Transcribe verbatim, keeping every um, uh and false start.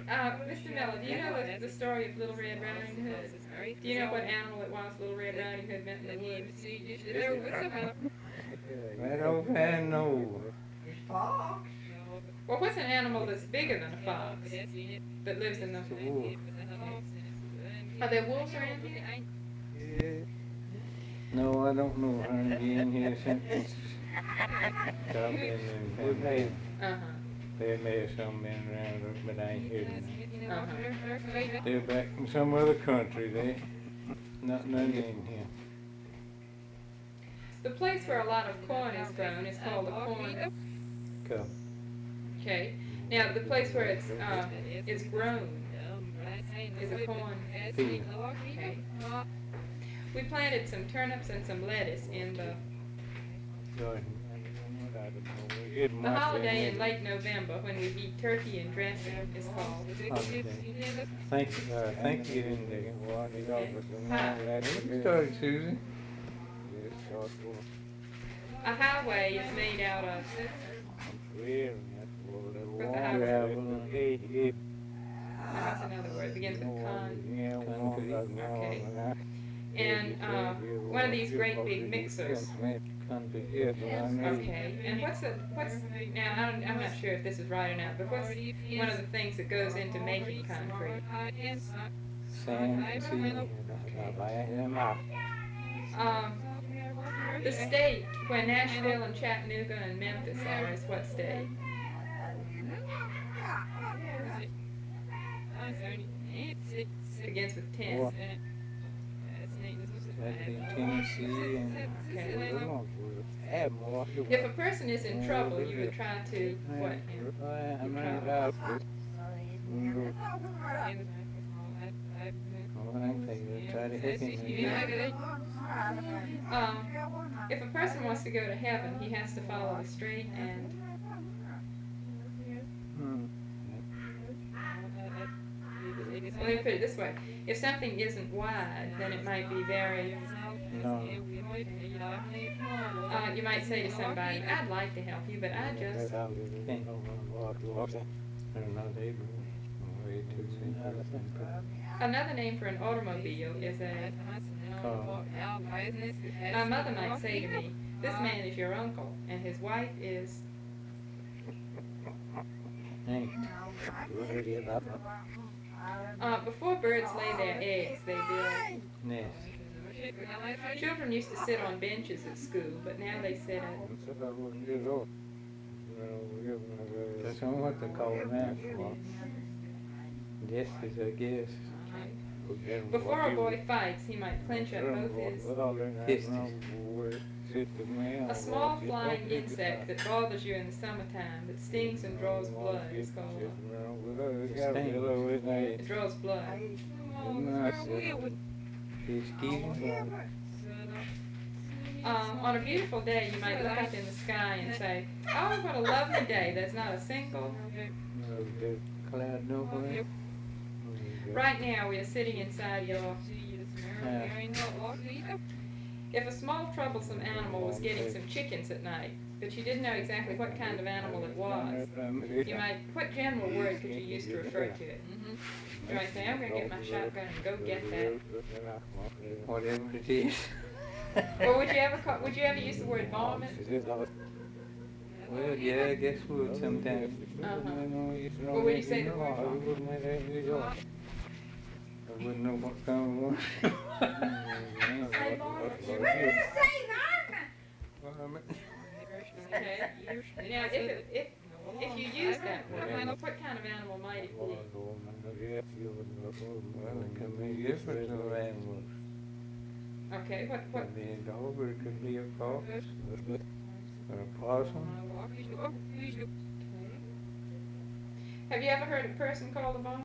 Uh, Mister Miller, do you know the, the story of Little Red Riding Hood? Do you know what animal it was Little Red Riding Hood met in the woods? I don't fan no. Fox. Well, what's an animal that's bigger than a fox that lives in the... It's a wolf. Are there wolves around here? Yeah. No, I don't know. I'm being here since I've been in Pennsylvania. Uh-huh. There may have some been around, but I ain't here tonight. Uh-huh. They're back in some other country. They not none in here. The place where a lot of corn is grown is called a corn... Come. Okay. Now, the place where it's, uh, it's grown is a corn Field. Okay. We planted some turnips and some lettuce in the, Jordan. I don't know. It the must holiday in have late November when we eat turkey and dressing is called. been holiday. Thank you. Uh, thank you. In there. Hi. You started, Susan. A highway is made out of... Gravel. That's another word. It begins with con. Concrete. Okay. And uh, one of these great big mixers. Concrete. Yes, I know. Okay. And what's the what's now? I don't, I'm not sure if this is right or not, but what's one of the things that goes into making concrete? Sand, sea. Um, the state where Nashville and Chattanooga and Memphis are is what state? It begins with ten. What? That'd be Tennessee and Okay. If a person is in trouble, you would try to what? him? Try to help him. Um, if a person wants to go to heaven, he has to follow the straight and... Hmm. Let me put it this way. If something isn't wide, then it might be very... No. Uh, you might say to somebody, I'd like to help you, but I just... Another name for an automobile is a... My mother might say to me, this man is your uncle, and his wife is... Uh, before birds lay their eggs, they build... Nest. Children used to sit on benches at school, but now they sit at... That's not what they call it now. Yes, is I guess. Okay. Before a boy fights, he might clench up both his fists. A small flying insect that bothers you in the summertime, that stings and draws blood, is called... It draws blood. Um, on a beautiful day, you might look up in the sky and say, oh, what a lovely day. There's not a single... Cloud nowhere. Right now, we are sitting inside your... Yeah. If a small troublesome animal was getting some chickens at night, but you didn't know exactly what kind of animal it was, you might... What general word could you use to refer to it? You might say, I'm going to get my shotgun and go get that. Whatever it is. Or would you ever call, would you ever use the word vomit? Well, yeah, I guess we would sometimes. Uh-huh. Or would you say the word vomit? I wouldn't know what kind of word. Say vomit. What did you say, Norman? Okay. Now, if, it, if, if you use that word, what kind of animal might it be? Well, it can be different little animals. Okay, what, It what? could be a dog, or it could be a fox, or a possum. Have you ever heard a person called a vomit?